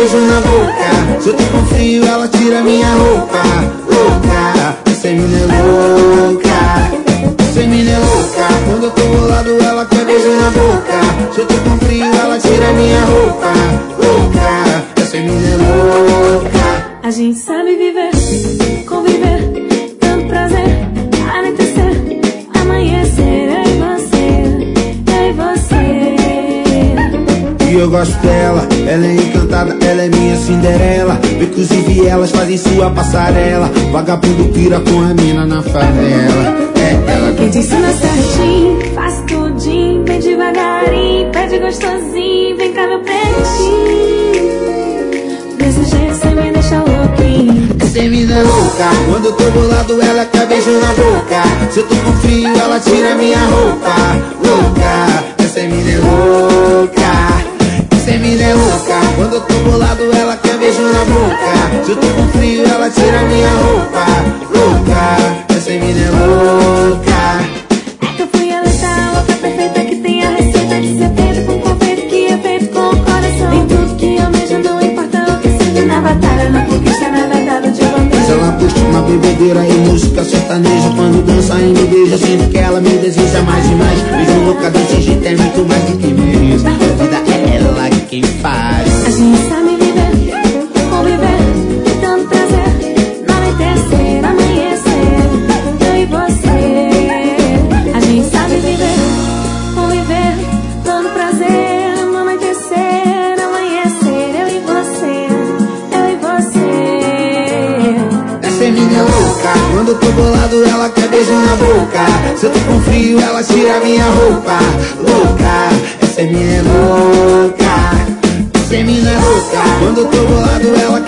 beijo na boca. Se eu tô com frio, ela tira minha roupa. Louca, essa mina é louca. Essa mina é louca. Quando eu tô bolado, ela quer beijo na boca. Se eu tô com frio, ela tira minha roupa. Louca, essa mina é louca. A gente sabe viver, conviver, tanto prazer, anoitecer, amanhecer, eu e você. E eu gosto dela, ela é encantada, ela é minha Cinderela. Inclusive elas fazem sua passarela. Vagabundo pira com a mina na favela. É ela quem te ensina certinho, faz tudinho, vem devagarinho, pede gostosinho, vem cá meu pretinho. Desse jeito cê me deixa louquinho. Essa mina é louca. Quando eu tô bolado, ela quer beijo na boca. Se eu tô com frio, ela tira minha roupa. Louca, essa mina é louca. Essa mina é louca. Quando eu tô bolado, ela quer beijo na boca. Se eu tô com frio, ela tira minha roupa. Louca, essa mina é louca. É que eu fui eleita, louca perfeita, que tem a receita de ser feito com confeito, que é feito com o coração. Tem tudo que eu mesmo, não importa o que seja na batalha, na conquista, na verdade de bandeira. Mas ela curte uma bebedeira e música sertaneja. Quando dança e me beija, sinto que ela me deseja mais e mais. Beijo louca desse jeito é muito mais do que mereço. A vida é ela quem faz. A gente sabe viver, conviver, tanto prazer, anoitecer, amanhecer, eu e você. A gente sabe viver, conviver, tanto prazer, anoitecer, amanhecer, eu e você. Essa mina é louca. Quando eu tô bolado, ela quer beijo na boca. Se eu tô com frio, ela tira minha roupa. Louca, essa mina é louca. Essa mina é louca. Quando eu tô bolado, ela